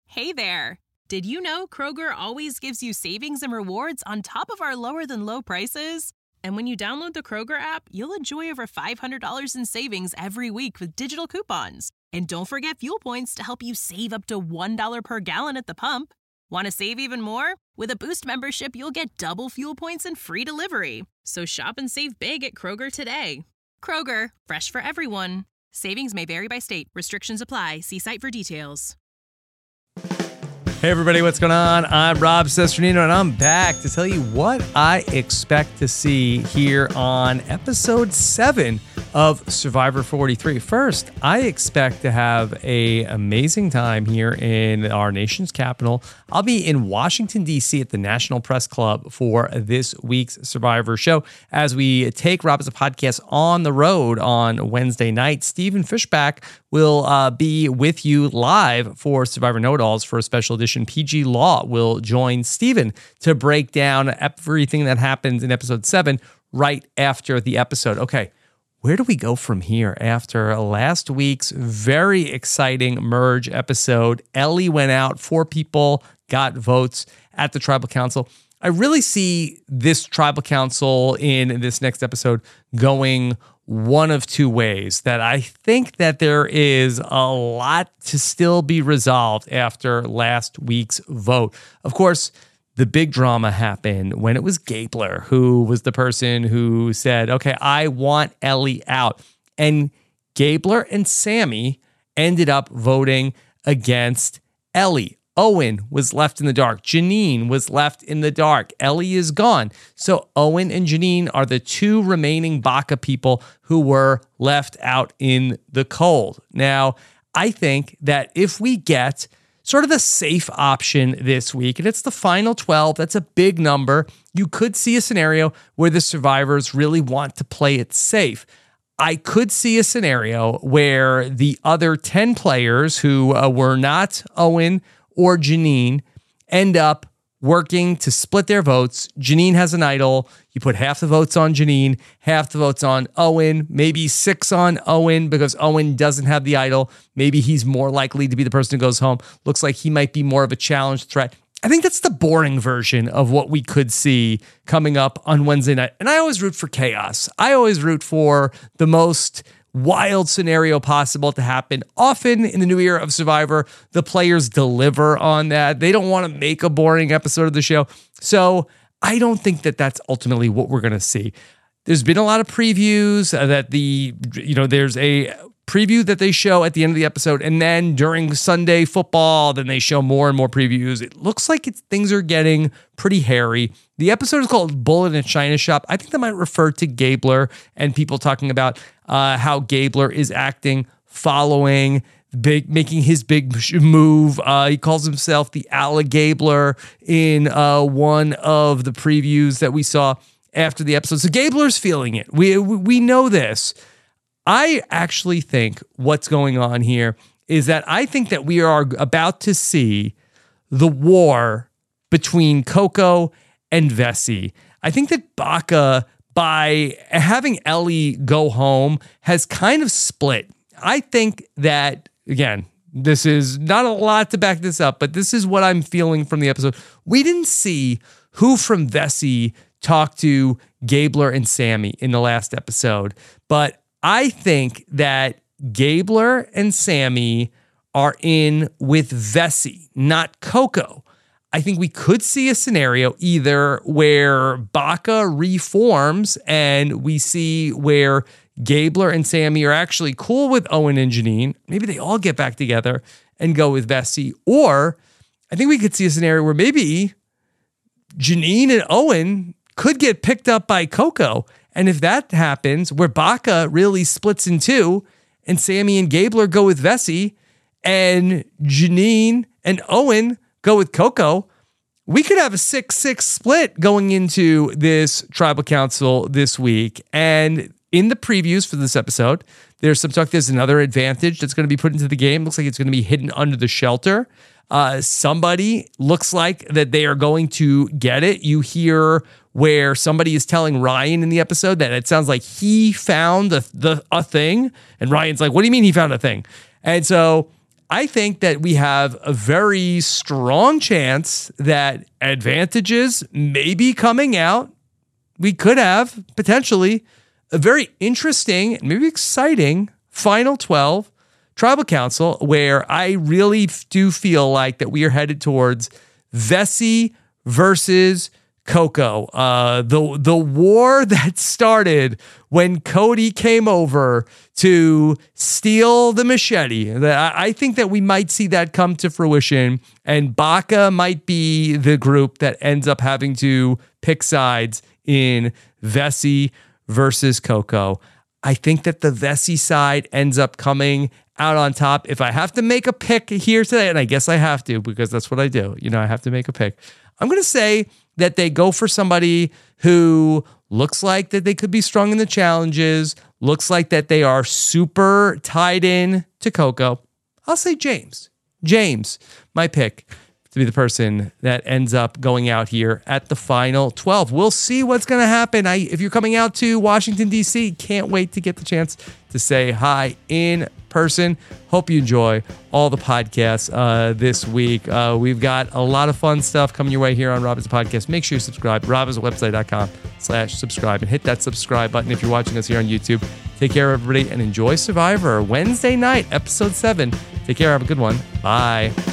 Hey there! Did you know Kroger always gives you savings and rewards on top of our lower-than-low prices? And when you download the Kroger app, you'll enjoy over $500 in savings every week with digital coupons. And don't forget fuel points to help you save up to $1 per gallon at the pump. Want to save even more? With a Boost membership, you'll get double fuel points and free delivery. So shop and save big at Kroger today. Kroger, fresh for everyone. Savings may vary by state. Restrictions apply. See site for details. Hey everybody, what's going on? I'm Rob Cesternino, and I'm back to tell you what I expect to see here on episode 7 of Survivor 43. First, I expect to have an amazing time here in our nation's capital. I'll be in Washington, D.C. at the National Press Club for this week's Survivor show as we take Rob as a Podcast on the road on Wednesday night. Stephen Fishbach will be with you live for Survivor Know-It-Alls for a special edition. PG Law will join Stephen to break down everything that happens in episode 7 right after the episode. Okay, where do we go from here after last week's very exciting merge episode? Ellie went out, 4 people got votes at the tribal council. I really see this tribal council in this next episode going one of two ways. That I think that there is a lot to still be resolved after last week's vote. Of course, the big drama happened when it was Gabler, who was the person who said, okay, I want Ellie out. And Gabler and Sammy ended up voting against Ellie. Owen was left in the dark. Janine was left in the dark. Ellie is gone. So Owen and Janine are the 2 remaining Baka people who were left out in the cold. Now, I think that if we get sort of the safe option this week, and it's the final 12, that's a big number, you could see a scenario where the survivors really want to play it safe. I could see a scenario where the other 10 players who were not Owen or Janine end up working to split their votes. Janine has an idol. You put half the votes on Janine, half the votes on Owen, maybe 6 on Owen because Owen doesn't have the idol. Maybe he's more likely to be the person who goes home. Looks like he might be more of a challenge threat. I think that's the boring version of what we could see coming up on Wednesday night. And I always root for chaos. I always root for the most wild scenario possible to happen. Often in the new era of Survivor, the players deliver on that. They don't want to make a boring episode of the show. So I don't think that that's ultimately what we're going to see. There's been a lot of previews that there's a preview that they show at the end of the episode, and then during Sunday football, then they show more and more previews. It looks like things are getting pretty hairy. The episode is called Bull in a China Shop. I think that might refer to Gabler and people talking about how Gabler is acting following making his big move. He calls himself the Alligabler in one of the previews that we saw after the episode. So Gabler's feeling it. We know this. I actually think what's going on here is that I think that we are about to see the war between Coco and Vessi. I think that Baka, by having Ellie go home, has kind of split. I think that, again, this is not a lot to back this up, but this is what I'm feeling from the episode. We didn't see who from Vessi talked to Gabler and Sammy in the last episode, but I think that Gabler and Sammy are in with Vessi, not Coco. I think we could see a scenario either where Baka reforms and we see where Gabler and Sammy are actually cool with Owen and Janine. Maybe they all get back together and go with Vessi. Or I think we could see a scenario where maybe Janine and Owen could get picked up by Coco. And if that happens, where Baka really splits in 2 and Sammy and Gabler go with Vessi and Janine and Owen go with Coco, we could have a 6-6 split going into this tribal council this week. And in the previews for this episode, there's some talk. There's another advantage that's going to be put into the game. Looks like it's going to be hidden under the shelter. Somebody looks like that they are going to get it. You hear where somebody is telling Ryan in the episode that it sounds like he found a thing. And Ryan's like, what do you mean he found a thing? And so I think that we have a very strong chance that advantages may be coming out. We could have potentially a very interesting and maybe exciting Final 12 Tribal Council, where I really do feel like that we are headed towards Vesey versus Coco. The war that started when Cody came over to steal the machete. I think that we might see that come to fruition, and Baca might be the group that ends up having to pick sides in Vesey versus Coco. I think that the Vesey side ends up coming out on top. If I have to make a pick here today, and I guess I have to because that's what I do, I have to make a pick. I'm going to say that they go for somebody who looks like that they could be strong in the challenges, looks like that they are super tied in to Coco. I'll say James. James, my pick to be the person that ends up going out here at the Final 12. We'll see what's going to happen. If you're coming out to Washington, D.C., can't wait to get the chance to say hi in person. Hope you enjoy all the podcasts this week. We've got a lot of fun stuff coming your way here on Rob Has a Podcast. Make sure you subscribe. robhasawebsite.com/subscribe and hit that subscribe button if you're watching us here on YouTube. Take care, everybody, and enjoy Survivor Wednesday night, episode 7. Take care. Have a good one. Bye.